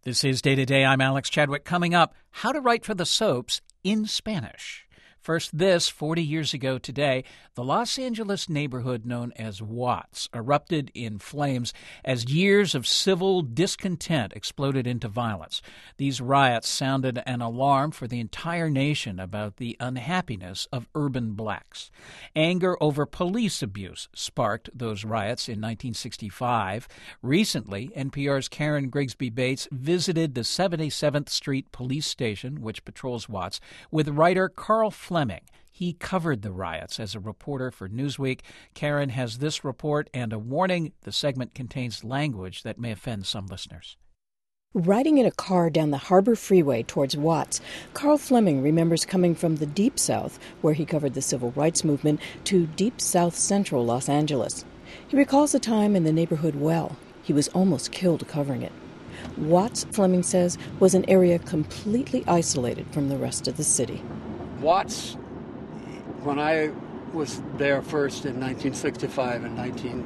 This is Day to Day. I'm Alex Chadwick. Coming up, how to write for the soaps in Spanish. First, this 40 years ago today, the Los Angeles neighborhood known as Watts erupted in flames as years of civil discontent exploded into violence. These riots sounded an alarm for the entire nation about the unhappiness of urban blacks. Anger over police abuse sparked those riots in 1965. Recently, NPR's Karen Grigsby Bates visited the 77th Street Police Station, which patrols Watts, with writer Carl Fleming. He covered the riots as a reporter for Newsweek. Karen has this report and a warning: the segment contains language that may offend some listeners. Riding in a car down the Harbor Freeway towards Watts, Carl Fleming remembers coming from the Deep South, where he covered the civil rights movement, to deep South Central Los Angeles. He recalls the time in the neighborhood well. He was almost killed covering it. Watts, Fleming says, was an area completely isolated from the rest of the city. Watts, when I was there first in 1965 and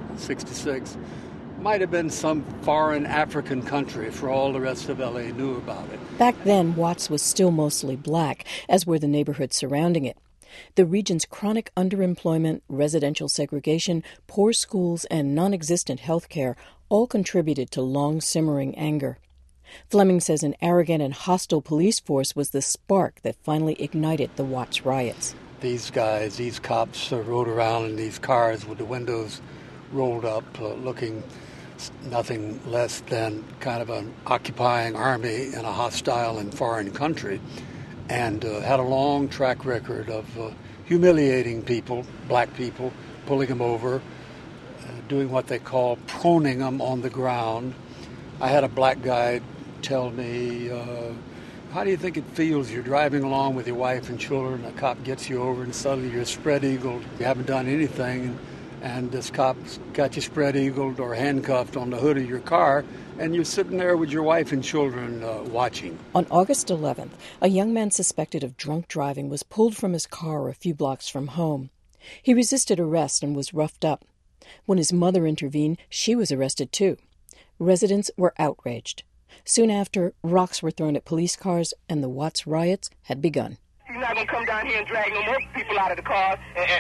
1966, might have been some foreign African country for all the rest of L.A. knew about it. Back then, Watts was still mostly black, as were the neighborhoods surrounding it. The region's chronic underemployment, residential segregation, poor schools, and non-existent health care all contributed to long-simmering anger. Fleming says an arrogant and hostile police force was the spark that finally ignited the Watts riots. These guys, these cops, rode around in these cars with the windows rolled up, looking nothing less than kind of an occupying army in a hostile and foreign country, and had a long track record of humiliating people, black people, pulling them over, doing what they call proning them on the ground. I had a black guy tell me, how do you think it feels? You're driving along with your wife and children, a cop gets you over and suddenly you're spread-eagled. You haven't done anything, and this cop's got you spread-eagled or handcuffed on the hood of your car, and you're sitting there with your wife and children watching. On August 11th, a young man suspected of drunk driving was pulled from his car a few blocks from home. He resisted arrest and was roughed up. When his mother intervened, she was arrested too. Residents were outraged. Soon after, rocks were thrown at police cars, and the Watts riots had begun. You're not going to come down here and drag no more people out of the car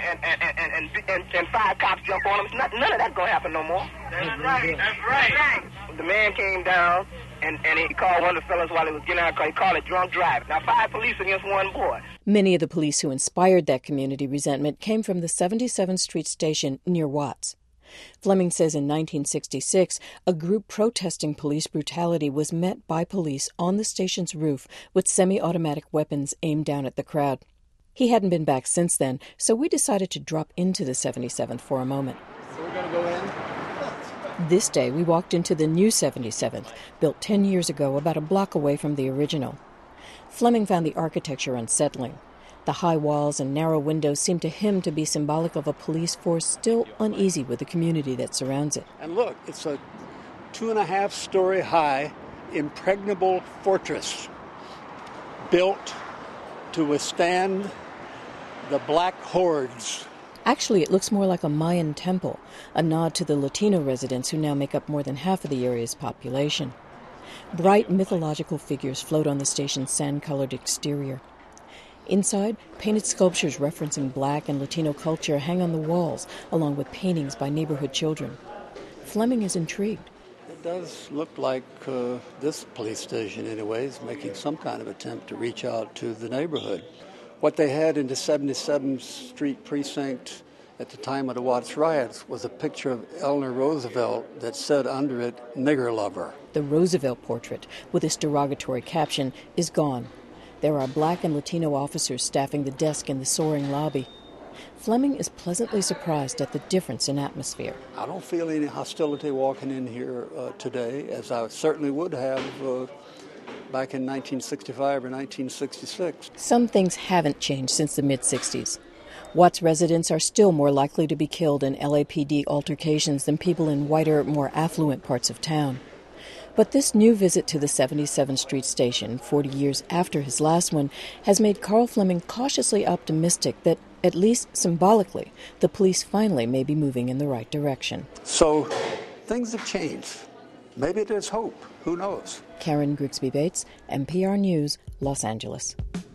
and five cops jump on them. None of that's going to happen no more. That's right. That's right. The man came down, and he called one of the fellas while he was getting out of the car. He called it drunk driving. Now, 5 police against one boy. Many of the police who inspired that community resentment came from the 77th Street station near Watts. Fleming says in 1966, a group protesting police brutality was met by police on the station's roof with semi-automatic weapons aimed down at the crowd. He hadn't been back since then, so we decided to drop into the 77th for a moment. So we're going to go in? This day, we walked into the new 77th, built 10 years ago, about a block away from the original. Fleming found the architecture unsettling. The high walls and narrow windows seemed to him to be symbolic of a police force still uneasy with the community that surrounds it. And look, it's a 2.5-story high, impregnable fortress built to withstand the black hordes. Actually, it looks more like a Mayan temple, a nod to the Latino residents who now make up more than half of the area's population. Bright mythological figures float on the station's sand-colored exterior. Inside, painted sculptures referencing black and Latino culture hang on the walls, along with paintings by neighborhood children. Fleming is intrigued. It does look like this police station, anyways, making some kind of attempt to reach out to the neighborhood. What they had in the 77th Street precinct at the time of the Watts riots was a picture of Eleanor Roosevelt that said under it, "nigger lover." The Roosevelt portrait, with its derogatory caption, is gone. There are black and Latino officers staffing the desk in the soaring lobby. Fleming is pleasantly surprised at the difference in atmosphere. I don't feel any hostility walking in here today, as I certainly would have back in 1965 or 1966. Some things haven't changed since the mid-'60s. Watts residents are still more likely to be killed in LAPD altercations than people in whiter, more affluent parts of town. But this new visit to the 77th Street station, 40 years after his last one, has made Carl Fleming cautiously optimistic that, at least symbolically, the police finally may be moving in the right direction. So things have changed. maybe there's hope. Who knows? Karen Grigsby Bates, NPR News, Los Angeles.